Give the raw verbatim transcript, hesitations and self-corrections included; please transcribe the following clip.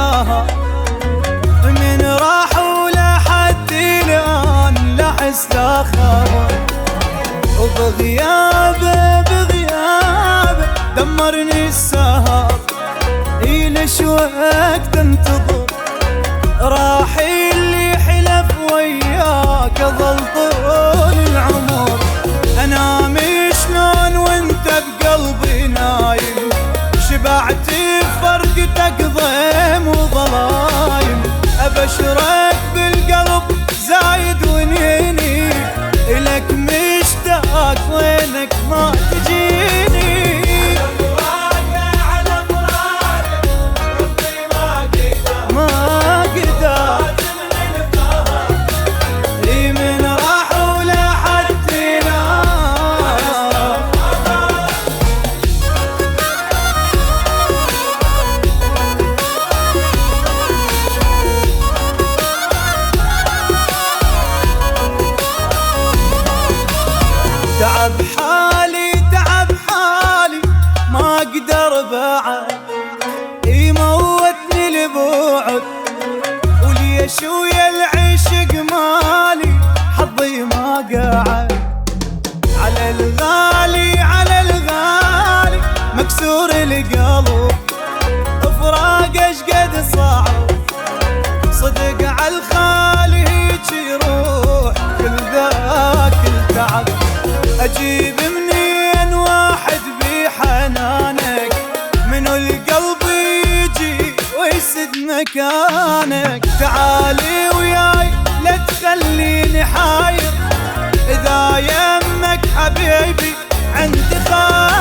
السهر، من راح ولا حد الآن لحس لا خبر، وبغيابه بغيابه دمرني السهر. ليش وقت انتظر راح اللي حلف وياك ظل طول العمر. انام شلون وانت بقلبي نايم، شبعت بفرقتك ضيم وظلايم. ابشرك بالقلب زايد ونيني، الك مشتاق وينك ما تجيني. تعب حالي تعب حالي ما اقدر بعد، يموتني البعد وليش ويا العشق مالي حظي ما قعد. على الغالي على الغالي مكسور القلب، فراق ايش قد صعب، صدق على الخالي هيج يروح كل ذاك التعب. اجيب منين واحد بحنانك، منو القلب يجي ويسد مكانك. تعالي وياي لا تخليني حاير، اذا يمك حبيبي عندي خاير.